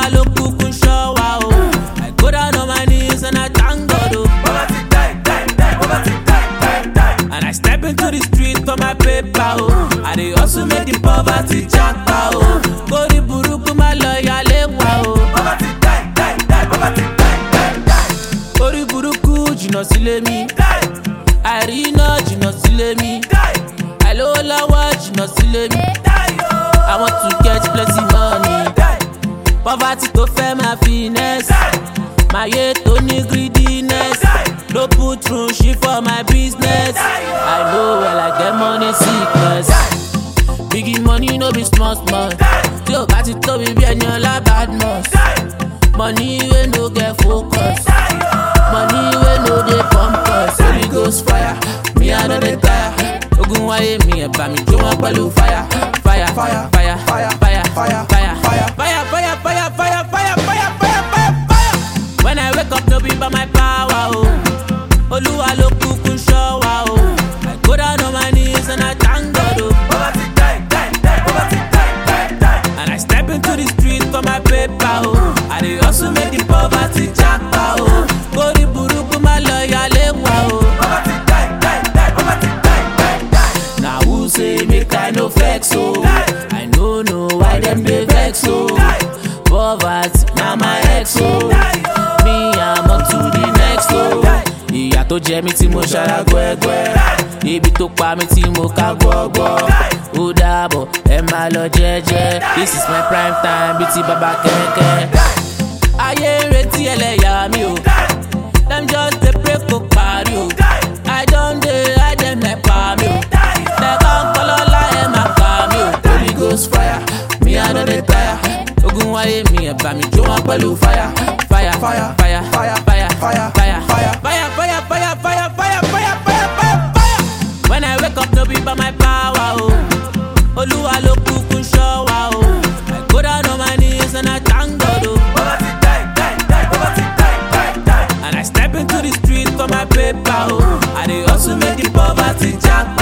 Olúwa ló kúkú ṣọ́ wa o. I go down on my knees and I thank God o. Poverty die, die, die, poverty die, die, die. And I step into the street for my paper o. I dey hustle make the poverty japa o. Kórí burúkú má lọ yálé wa o. Poverty die, die, die, poverty die, die, die. Kórí burúkú jìnnà sílé mi. Àìríná jìnnà sílé mi. Àìlówó lọ́wọ́ jìnnà sílé mi. I want to get plenty money. Poverty tó fẹ́ máa finesse. Máyé tó ní greediness. No put through shit for my business. I know well I get money sickness. Biggie money no be small small. Tí o bá ti tóbi bí ẹni ọlá Badmus. Money wey no get focus. Money wey no dey pump us. Holy Ghost fire, me I no dey tire. Ogun wáyé mi ẹ̀ bá mi jó wọn pẹ̀lú fire. Fire, fire, fire, fire, fire, fire, fire, fire, fire, fire, fire, fire, fire, fire, fire, fire. When I wake up no be by my power o. Olúwa ló kúkú ṣọ́ wa o. I go down on my knees and I thank God o. Poverty die, die, die, poverty die, die, die. And I step into the street for my paper o. I dey hustle make the poverty japa o. Kórí burúkú má lọ yálé wa o. Poverty die, die, die, poverty die, die, die. Na who say make I no flex o? I no know why dem dey vex o. Poverty na my ex o. Me I'm on to the next o. Ìyà tó jẹ mí tí mo ṣara gbẹ́gbẹ́. Ibi tó pa mí tí mo ká gbọ́gbọ́. Ó dàbọ̀ ẹ máa lọ jẹ́jẹ́. This is my prime time bí ti bàbá kẹ̀kẹ́. Ayé ń retí ẹlẹ́yà mi o. Dem just dey pray kó parí o. I don dey hide dem nepa mi o. Lẹ́kọ̀ọ́ ń kọ́ lọ́la ẹ̀ máa pa mi o. Holy Ghost fire, me I no dey tire. Ogun wáyé mi ẹ̀ bá mi jó wọn pẹ̀lú fire. Fire, fire, fire, fire, fire, fire, fire, fire, fire, fire, fire, fire, fire, fire, fire, fire. When I wake up no be by my power o. Olúwa ló kúkú ṣọ́ wa o. I go down on my knees and I thank God o. Poverty die, die, die, poverty die, die, die. And I step into the street for my paper o. I dey hustle make the poverty japa.